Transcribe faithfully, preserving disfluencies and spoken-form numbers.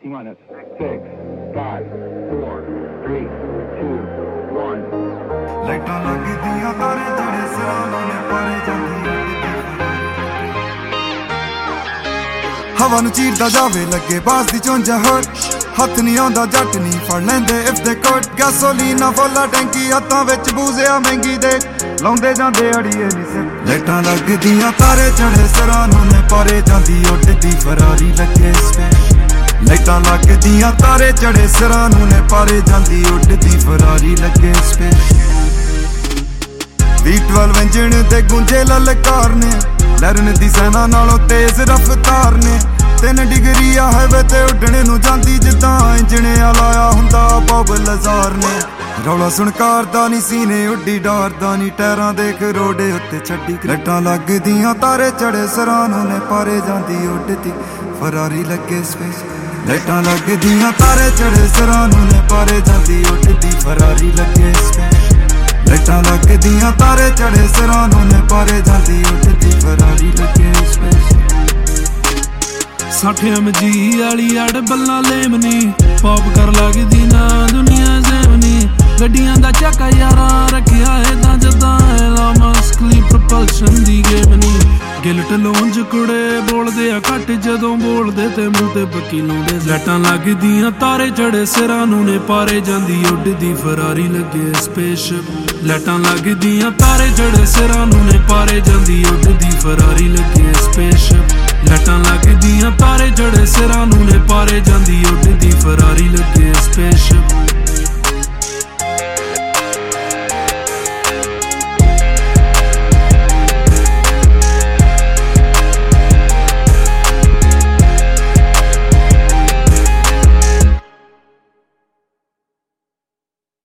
T minus six, five, four, three, two, one. ਲਾਈਟਾਂ ਲੱਗਦੀਆਂ ਤਾਰੇ ਜਿਹੜੇ ਸਿਰਾਂ ਨੂੰ ਪਾਰੇ ਜਾਂਦੀ ਹਵਾ ਨੂੰ ਚੀਰਦਾ ਜਾਵੇ ਲੱਗੇ ਬਾਸ ਦੀ ਚੁੰਝਾ ਹੋਰ ਹੱਥ ਨਹੀਂ ਆਉਂਦਾ ਜੱਟ ਨਹੀਂ ਫੜ ਲੈਂਦੇ ਇਫ ਦੇ ਕੋਟ ਗੈਸੋਲੀਨਾ ਫੁੱਲਾ ਟੈਂਕੀ ਹੱਥਾਂ ਵਿੱਚ ਬੂਜ਼ਿਆ ਮਹਿੰਗੀ ਦੇ ਲਾਉਂਦੇ ਜਾਂਦੇ ਅੜੀਏ ਨਹੀਂ ਸਿਰ ਲਾਈਟਾਂ ਲੱਗਦੀਆਂ ਤਾਰੇ ਚੜੇ ਸਿਰਾਂ ਨੂੰ ਨੇ ਪਾਰੇ ਜਾਂਦੀ ਉੱਡਦੀ ਫਰਾਰੀ ਲੱਗੇ ਸਪੈਸ਼ ਲਾਈਟਾਂ ਲੱਗਦੀਆਂ ਤਾਰੇ ਚੜੇ ਸਿਰਾਂ ਨੂੰ ਨੇ ਪਾਰੇ ਜਾਂਦੀ ਉੱਡਦੀ ਫਰਾਰੀ ਲੱਗੇ ਸਪੈਸ਼ ਵੀ ਬਾਰਾਂ ਇੰਜਣ ਤੇ ਗੁੰਜੇ ਲਲਕਾਰ ਨੇ ਲਰਨ ਦੀ ਸੈਨਾ ਨਾਲੋਂ ਤੇਜ਼ ਰਫ਼ਤਾਰ ਨੇ ਤਿੰਨ ਡਿਗਰੀ ਆ ਹਾਈਵੇ ਤੇ ਉੱਡਣੇ ਨੂੰ ਜਾਂਦੀ ਜਿੱਦਾਂ ਇੰਜਣ ਲਾਇਆ ਹੁੰਦਾ ਬੋਬ ਲਜ਼ਾਰ ਨੇ ਰੌਲਾ ਸੁਣਕਾਰ ਦਾ ਨੀ ਸੀਨੇ ਉੱਡੀ ਡਾਰਦਾ ਨੀ ਟਾਇਰਾਂ ਦੇ ਖਰੋੜੇ ਉੱਤੇ ਛੱਡੀ ਲਾਈਟਾਂ ਲੱਗਦੀਆਂ ਤਾਰੇ ਚੜੇ ਸਿਰਾਂ ਨੂੰ ਨੇ ਪਾਰੇ ਜਾਂਦੀ ਉੱਡਦੀ ਫਰਾਰੀ ਲੱਗੇ ਸਪੇਸ ਲਾਈਟਾਂ ਲੱਗਦੀਆਂ ਤਾਰੇ ਚੜੇ ਸਿਰਾਂ ਨੂੰ ਨੇ ਪਾਰੇ ਜਾਂਦੀ ਉੱਡਦੀ ਫਰਾਰੀ ਲੱਗੇ ਸਪੇਸ ਲਾਈਟਾਂ ਲੱਗਦੀਆਂ ਤਾਰੇ ਚੜੇ ਸਿਰਾਂ ਨੂੰ ਨੇ ਪਾਰੇ ਜਾਂਦੀ ਉੱਡਦੀ ਫਰਾਰੀ ਲੱਗੇ ਸਪੇਸ ਸੱਠ ਐਮ ਜੀ ਵਾਲੀ ਅੜ ਬੱਲਾਂ ਲੇਮਨੀ ਪੌਪ ਕਰ ਲੱਗਦੀ ਨਾ ਦੁਨੀਆ ਜ਼ੇਮਨੀ ਗੱਡੀਆਂ ਦਾ ਚੱਕਾ ਯਾਰਾਂ ਰੱਖਿਆ ਏਦਾਂ ਜਦਾਂ ਐਲਾ ਮਸਕਲੀ ਪ੍ਰੋਪਲਸ਼ਨ ਦੀ ਗੇਮ ਨੀ ਗਿਲਟ ਲੋਂਜ ਕੁੜੇ ਬੋਲਦੇ ਆ ਘੱਟ ਜਦੋਂ ਬੋਲਦੇ ਤੇ ਮੂੰਹ ਤੇ ਬੱਕੀ ਲਾਉਂਦੇ ਲਾਈਟਾਂ ਲੱਗਦੀਆਂ ਤਾਰੇ ਚੜੇ ਸਿਰਾਂ ਨੂੰ ਨੇ ਪਾਰੇ ਜਾਂਦੀ ਉੱਡਦੀ ਫਰਾਰੀ ਲੱਗੇ ਸਪੇਸਸ਼ਿਪ ਲਾਈਟਾਂ ਲੱਗਦੀਆਂ ਤਾਰੇ ਚੜੇ ਸਿਰਾਂ ਨੂੰ ਨੇ ਪਾਰੇ ਜਾਂਦੀ ਉੱਡਦੀ ਫਰਾਰੀ ਲੱਗੇ ਸਪੇਸਸ਼ਿਪ ਲਾਈਟਾਂ ਲੱਗਦੀਆਂ ਤਾਰੇ ਚੜੇ ਸਿਰਾਂ ਨੂੰ ਨੇ ਪਾਰੇ ਜਾਂਦੀ ਉੱਡਦੀ ਫਰਾਰੀ ਲੱਗੇ ਸਪੇਸਸ਼ਿਪ